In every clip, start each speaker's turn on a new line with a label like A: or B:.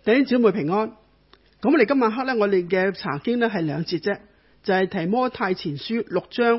A: 弟兄姊妹平安。咁我哋今晚黑咧，我哋嘅查經咧係兩節啫，就係提摩太前書6章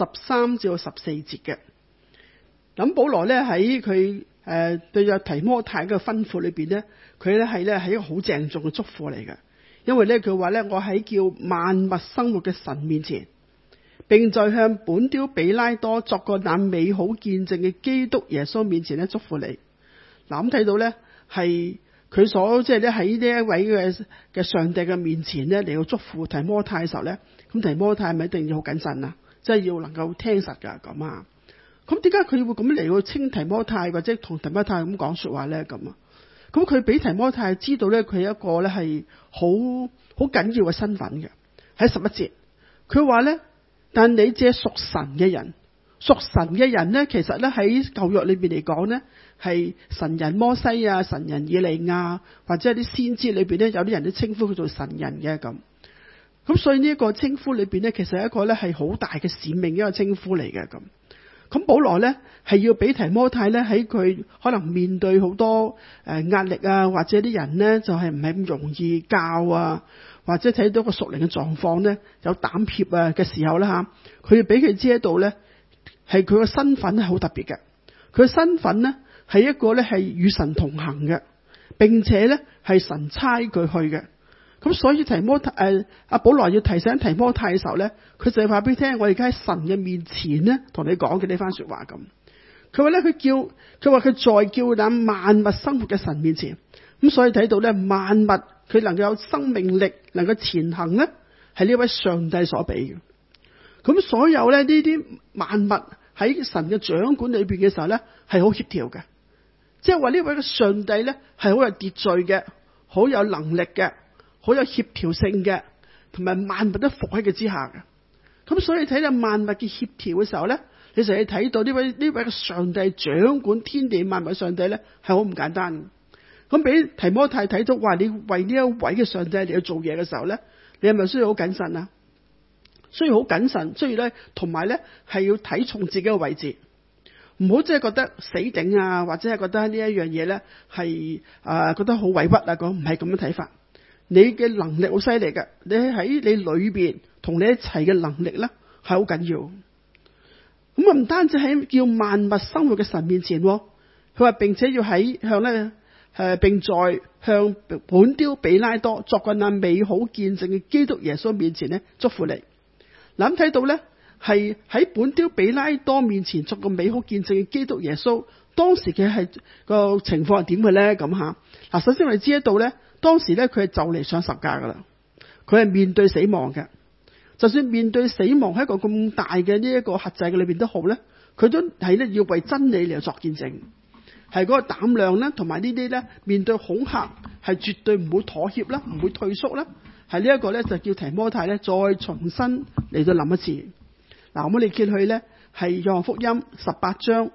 A: 13至14節嘅。咁保羅咧喺佢對咗提摩太嘅吩咐裏邊咧，佢咧係一個好鄭重嘅囑咐嚟嘅。因為咧佢話咧，我喺叫萬物生活嘅神面前，並在向本丟彼拉多作過那美好見證嘅基督耶穌面前咧囑咐你。嗱，咁睇到咧係佢所即係咧喺呢一位嘅上帝嘅面前咧嚟到囑咐提摩太嘅時候咧，咁提摩太係咪一定要好謹慎啊？即係要能夠聽實噶咁啊？咁點解佢會咁嚟到稱提摩太或者同提摩太咁講說話咧？咁啊？咁佢俾提摩太知道咧，佢係一個咧係好緊要嘅身份嘅。喺11節，佢話咧，但你這屬神嘅人，屬神嘅人咧，其實咧喺舊約裏邊嚟講咧，係神人摩西啊、神人以利亞或者係啲先知裏邊咧，有啲人都稱呼佢做神人嘅咁。咁所以呢一個稱呼裏邊咧，其實係一個咧係好大嘅使命一個稱呼嚟嘅咁。咁保羅咧係要俾提摩太咧喺佢可能面對好多壓力啊，或者啲人咧就係唔係咁容易教啊，或者睇到個屬靈嘅狀況咧有膽怯啊嘅時候咧吓，佢要俾佢知道咧係佢個身份係好特別嘅。佢嘅身份咧係一個咧係與神同行嘅，並且咧係神差佢去嘅。咁所以保羅要提醒提摩太嘅時候咧，佢就話俾你聽，我而家喺神嘅面前咧，同你講嘅呢番說話咁。佢話咧，佢話佢在叫那萬物生活嘅神面前，咁所以睇到咧萬物佢能夠有生命力，能夠前行咧，係呢位上帝所俾嘅。咁所有咧呢啲萬物喺神嘅掌管裏邊嘅時候咧，係好協調嘅，即係話呢位嘅上帝咧係好有秩序嘅，好有能力嘅。好有協調性嘅，同埋萬物都服喺佢之下嘅。咁所以睇到萬物嘅協調嘅時候咧，你就要睇到呢位嘅上帝掌管天地萬物嘅上帝咧，係好唔簡單。咁俾提摩太睇到，話你為呢一位嘅上帝嚟去做嘢嘅時候咧，你係咪需要好謹慎啊？需要好謹慎，需要咧，同埋咧係要睇重自己嘅位置，唔好即係覺得死頂啊，或者係覺得呢一樣嘢咧係覺得好委屈啊，講唔係咁樣睇法。你嘅能力好犀利嘅，你喺你裏邊同你一齊嘅能力咧係好緊要。咁啊唔單止喺叫萬物生活嘅神面前，佢話並且要並在向本丟彼拉多作過那美好見證嘅基督耶穌面前咧囑咐你。嗱，咁睇到咧係喺本丟彼拉多面前作個美好見證嘅基督耶穌，當時嘅係個情況係點嘅咧？咁吓嗱，首先我哋知得到咧。當時咧，佢係就嚟上十架噶啦，佢係面對死亡嘅。就算面對死亡喺一個咁大嘅呢一個轄制嘅裏邊都好咧，佢都係咧要為真理嚟作見證，係嗰個膽量咧，同埋呢啲咧面對恐嚇係絕對唔會妥協啦，唔會退縮啦。係呢一個咧就叫提摩太咧再重新嚟到諗一次。嗱，我哋見去咧係約翰福音18章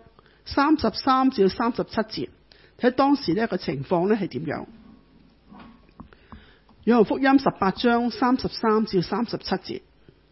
A: 33至37節，睇當時呢個情況咧係點樣。約翰福音18章33至37節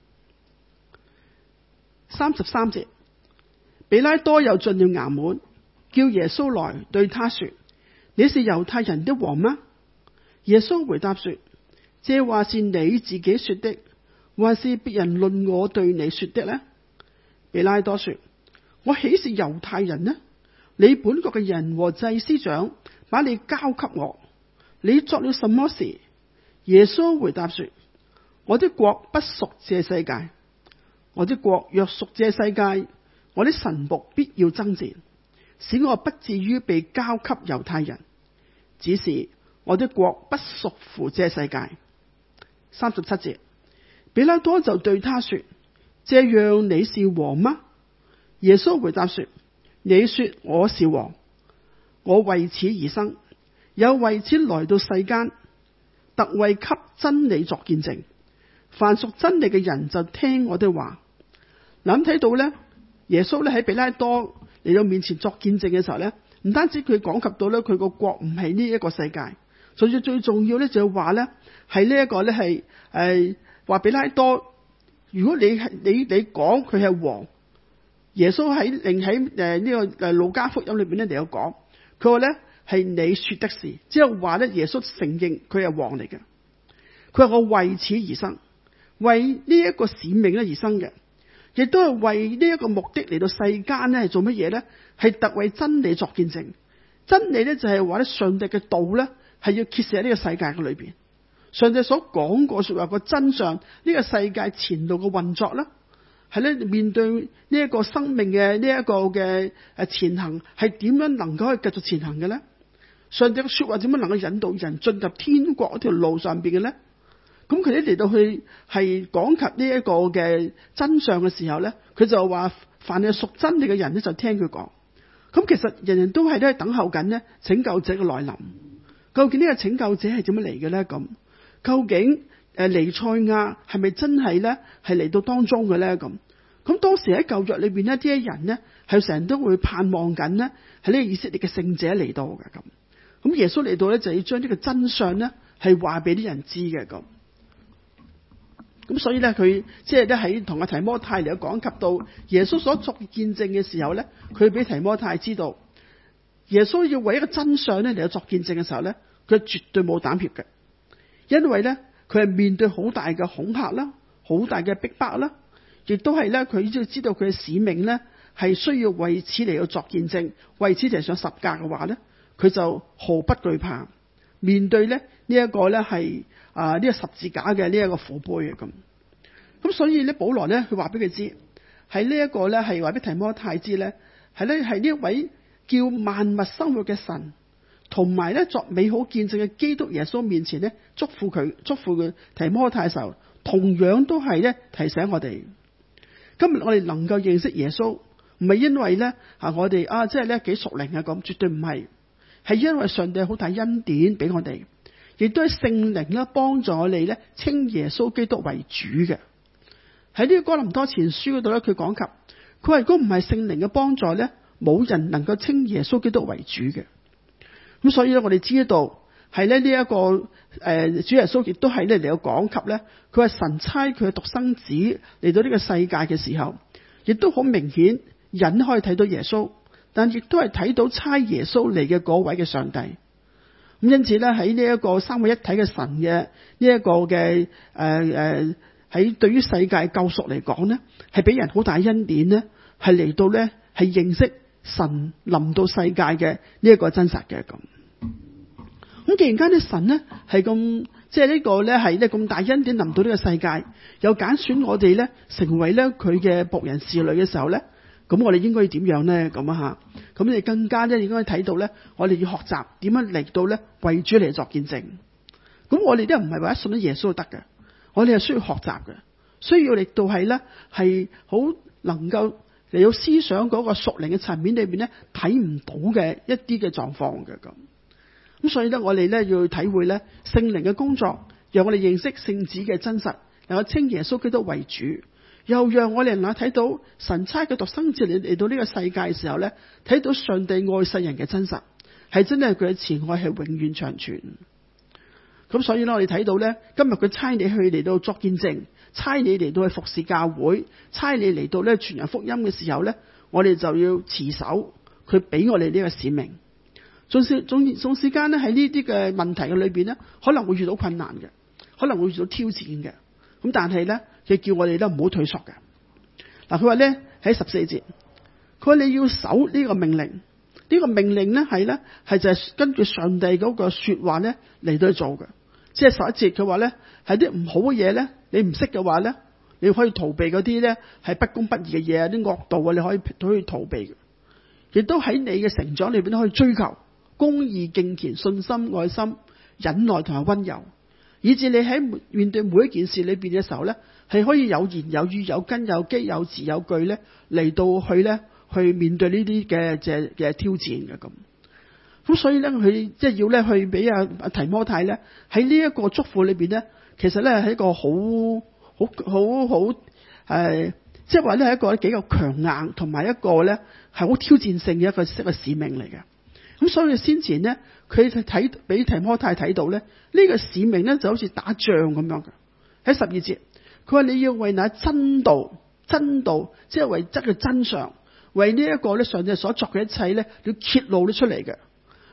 A: ，33節，彼拉多又進了衙門，叫耶穌來，對他說：你是猶太人的王嗎？耶穌回答說：這話是你自己說的，還是別人論我對你說的呢？彼拉多說：我豈是猶太人呢？你本國嘅人和祭司長把你交給我，你作了什麼事？耶穌回答說：我的國不屬這世界，我的國若屬這世界，我的臣僕必要爭戰，使我不至於被交給猶太人。只是我的國不屬乎這世界。37節，彼拉多就對他說：這樣你是王嗎？耶穌回答說：你說我是王，我為此而生，又為此來到世間，特為給真理作見證。凡屬真理嘅人就聽我的話。嗱，咁睇到咧，耶穌咧喺彼拉多嚟到面前作見證嘅時候咧，唔單止佢講及到咧佢個國唔係呢一個世界，甚至最重要咧就係話咧係呢一個咧係話彼拉多，如果你講佢係王，耶穌喺呢個路加福音裏邊咧嚟有講，佢話咧係你說的事，即係話咧，耶穌承認佢係王嚟嘅。佢話我為此而生，為呢一個使命咧而生嘅，亦都係為呢一個目的嚟到世間咧係做乜嘢咧？係特為真理作見證。真理咧就係話咧，上帝嘅道咧係要揭示喺呢個世界嘅裏邊，上帝所講過說話個真相，呢個世界前路嘅運作啦，係咧面對呢一個生命嘅呢一個嘅前行，係點樣能夠去繼續前行嘅咧？上帝嘅說話點樣能夠引導人進入天國嗰條路上邊嘅咧？咁佢哋嚟到去係講及呢一個嘅真相嘅時候咧，佢就話凡係屬真理嘅人咧就聽佢講。咁其實人人都係咧等候緊呢拯救者嘅來臨。究竟呢個拯救者係點樣嚟嘅咧？咁究竟彌賽亞係咪真係咧係嚟到當中嘅咧？咁當時喺舊約裏邊呢啲人呢係成日都會盼望緊呢係呢個以色列嘅聖者嚟到嘅。咁耶穌嚟到咧就要將呢個真相呢係話俾啲人知嘅。咁所以咧佢即係咧喺同阿提摩太嚟講及到耶穌所作見證嘅時候咧，佢俾提摩太知道耶穌要為一個真相咧嚟到作見證嘅時候咧，佢絕對冇膽怯嘅，因為咧佢係面對好大嘅恐嚇啦，好大嘅逼迫啦，亦都係咧佢要知道佢嘅使命咧係需要為此嚟到作見證，為此就係上十架嘅話咧，佢就毫不懼怕面對咧呢一個咧係呢個十字架嘅呢一個苦杯啊。咁所以咧保羅咧佢話俾佢知，喺呢一個咧係話俾提摩太知咧，係呢一位叫萬物生活嘅神，同埋咧作美好見證嘅基督耶穌面前咧祝福佢提摩太嘅時候，同樣都係咧提醒我哋，今日我哋能夠認識耶穌，唔係因為咧我哋即係咧幾屬靈啊，咁絕對唔係，係因為上帝好大恩典俾我哋，亦都係聖靈啦幫助我哋咧稱耶穌基督為主嘅。喺呢個哥林多前書嗰度咧，佢講及佢話如果唔係聖靈嘅幫助咧，冇人能夠稱耶穌基督為主嘅。咁所以咧，我哋知道係咧呢一個主耶穌亦都係咧嚟到講及咧，佢話神差佢嘅獨生子嚟到呢個世界嘅時候，亦都好明顯人可以睇到耶穌，但亦都係睇到差耶穌嚟嘅嗰位嘅上帝。咁因此咧喺呢一個三位一體嘅神嘅呢一個嘅喺對於世界救贖嚟講呢，係俾人好大恩典呢，係嚟到呢，係認識神臨到世界嘅呢一個真實嘅。咁既然間啲神呢係咁，即係呢個呢係呢咁大恩典臨到呢個世界，又揀選我哋呢成為呢佢嘅僕人侍女嘅時候呢，咁我哋應該要點樣呢？咁啊吓，咁你更加呢應該睇到呢，我哋要學習點樣嚟到呢為主嚟作見證。咁我哋都唔係話一信咗耶穌就得嘅。我哋係需要學習嘅，需要嚟到係咧係好能夠嚟到思想嗰個屬靈嘅層面裏邊咧睇唔到嘅一啲嘅狀況嘅。咁所以咧我哋咧要體會咧聖靈嘅工作，讓我哋認識聖子嘅真實，能夠稱耶穌基督為主，又讓我哋能夠睇到神差嘅獨生子嚟到呢個世界嘅時候咧，睇到上帝愛世人嘅真實，係真係佢嘅慈愛係永遠長存。咁所以咧，我哋睇到咧，今日佢差你去嚟到作見證，差你嚟到去服侍教會，差你嚟到咧傳揚福音嘅時候咧，我哋就要持守佢俾我哋呢個使命。縱使間咧喺呢啲嘅問題嘅裏邊咧，可能會遇到困難嘅，可能會遇到挑戰嘅。咁但係咧，佢叫我哋咧唔好退縮嘅。嗱，佢話咧喺14節，佢話你要守呢個命令。呢個命令咧係就係根據上帝嗰個說話咧嚟到去做嘅。即係11節佢話咧係啲唔好嘅嘢咧，你唔識嘅話咧，你可以逃避嗰啲咧係不公不義嘅嘢啊，啲惡道啊，你可以逃避嘅。亦都喺你嘅成長裏邊都可以追求公義、敬虔、信心、愛心、忍耐同埋溫柔，以至你喺面對每一件事裏邊嘅時候咧，係可以有言有語、有根有基、有字有據咧嚟到去咧去面對呢啲嘅挑戰嘅。咁所以咧，佢即係要咧去俾阿提摩太咧喺呢一個祝福裏邊咧，其實咧係一個好即係話咧係一個幾夠強硬，同埋一個咧係好挑戰性嘅一個使命嚟嘅。咁所以先前咧，佢睇俾提摩太睇到咧，呢個使命咧就好似打仗咁樣嘅。喺12節，佢話你要為那真道，即係為則嘅真相，為呢一個咧上帝所作嘅一切咧，要揭露咗出嚟嘅。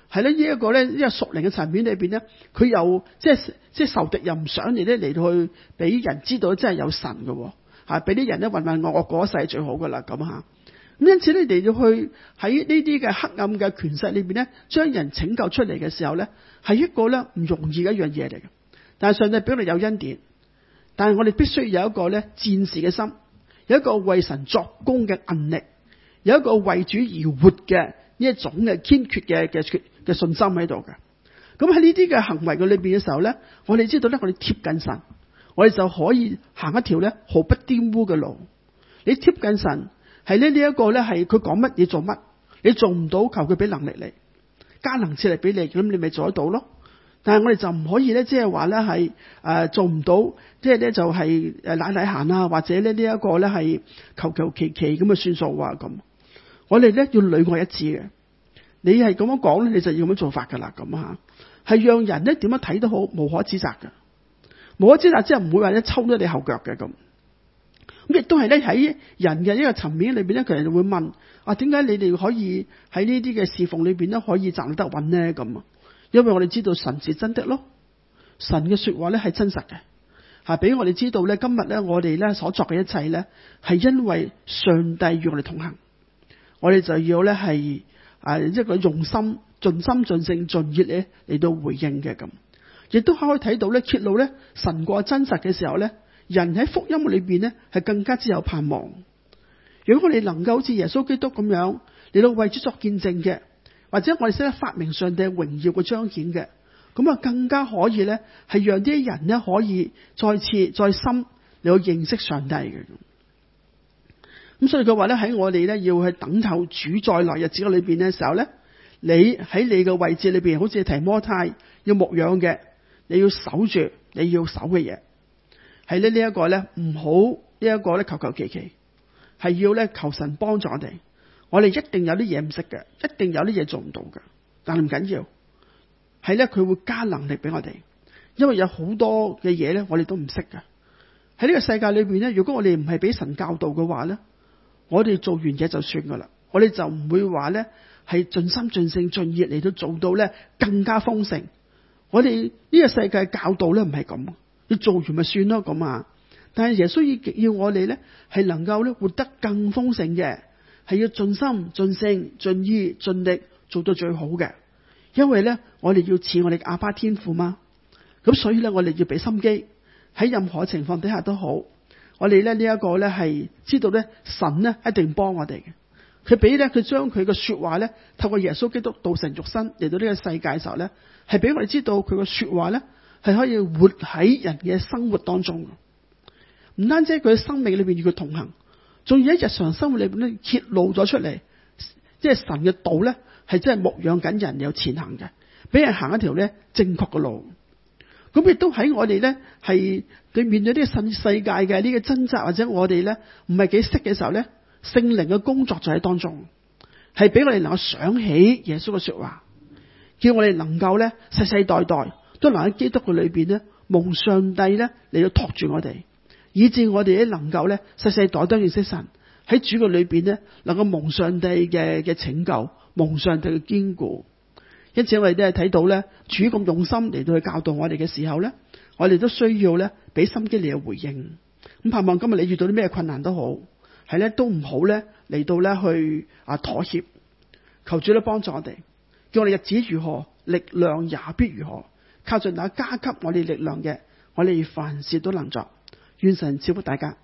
A: 係咧呢一個咧，呢個屬靈嘅層面裏邊咧，佢又即係仇敵又唔想你咧嚟到去俾人知道真係有神嘅，嚇俾啲人咧混混噩噩過一世係最好噶啦咁嚇。咁因此你哋要去喺呢啲嘅黑暗嘅權勢裏邊咧，將人拯救出嚟嘅時候咧，係一個咧唔容易嘅一樣嘢嚟嘅。但係上帝俾我哋有恩典，但係我哋必須有一個咧戰士嘅心，有一個為神作工嘅韌力，有一個為主而活嘅呢一種嘅堅決嘅信心喺度嘅。咁喺呢啲嘅行為嘅裏邊嘅時候咧，我哋知道咧，我哋貼近神，我哋就可以行一條咧毫不玷污嘅路。你貼近神係呢一個咧係佢講乜嘢做乜，你做唔到求佢俾能力你，加能賜力俾你，咁你咪做得到咯。但係我哋就唔可以咧，即係話咧係做唔到，即係咧就係懶懶閒啊，或者咧呢一個咧係求求其其咁嘅算數啊咁。我哋咧要裏外一致嘅。你係咁樣講咧，你就要咁樣做法噶啦咁嚇，係讓人咧點樣睇都好，無可指責嘅，無可指責即係唔會話一抽咗你後腳嘅咁。咁亦都係咧喺人嘅一個層面裏邊咧，佢人會問啊，點解你哋可以喺呢啲嘅侍奉裏邊咧可以站得穩咧咁啊？因為我哋知道神是真的咯，神嘅說話咧係真實嘅，嚇俾我哋知道咧，今日咧我哋咧所作嘅一切咧係因為上帝與我哋同行，我哋就要咧係一個用心、盡心、盡性、盡熱咧嚟到回應嘅咁，亦都可以睇到咧揭露咧神過真實嘅時候咧，人喺福音裏邊咧係更加之有盼望。如果我哋能夠好似耶穌基督咁樣嚟到為主作見證嘅，或者我哋識得發明上帝榮耀嘅彰顯嘅，咁啊更加可以咧係讓啲人咧可以再次再深嚟到認識上帝嘅。咁所以佢話咧喺我哋咧要去等候主再來日子裏邊嘅時候咧，你喺你嘅位置裏邊，好似提摩太要牧養嘅，你要守住你要守嘅嘢，係咧呢一個咧唔好呢一個咧求求其其，係要咧求神幫助我哋。我哋一定有啲嘢唔識嘅，一定有啲嘢做唔到嘅，但係唔緊要，係咧佢會加能力俾我哋，因為有好多嘅嘢咧我哋都唔識嘅。喺呢個世界裏邊咧，如果我哋唔係俾神教導嘅話咧，我哋做完嘢就算噶啦，我哋就唔會話咧係盡心盡性盡意嚟到做到咧更加豐盛。我哋呢個世界教導咧唔係咁，你做完咪算咯咁啊。但係耶穌要我哋咧係能夠咧活得更豐盛嘅。係要盡心盡性盡意盡力做到最好嘅，因為咧我哋要似我哋嘅阿爸天父嘛，咁所以咧我哋要俾心機，喺任何情況底下都好，我哋咧呢一個咧係知道咧神咧一定幫我哋嘅，佢將佢嘅說話咧透過耶穌基督道成肉身嚟到呢個世界嘅時候咧，係俾我哋知道佢嘅說話咧係可以活喺人嘅生活當中，唔單止佢嘅生命裏邊與佢同行。仲要喺日常生活裏邊咧揭露咗出嚟，即係神嘅道咧係真係牧養緊人有前行嘅，俾人行一條咧正確嘅路。咁亦都喺我哋咧係對面對呢個世界嘅呢個掙扎，或者我哋咧唔係幾識嘅時候咧，聖靈嘅工作就喺當中，係俾我哋能夠想起耶穌嘅說話，叫我哋能夠咧世世代代都能喺基督嘅裏邊咧蒙上帝咧嚟到托住我哋。以致我哋咧能夠咧世世代代都認識神，喺主嘅裏邊咧能夠蒙上帝嘅拯救，蒙上帝嘅堅固。因此我哋都係睇到咧主咁用心嚟到去教導我哋嘅時候咧，我哋都需要咧俾心機嚟去回應。咁盼望今日你遇到啲咩困難都好，係咧都唔好咧嚟到咧去妥協，求主咧幫助我哋，叫我哋日子如何，力量也必如何。靠着那加給我哋力量嘅，我哋凡事都能做。願神賜福大家。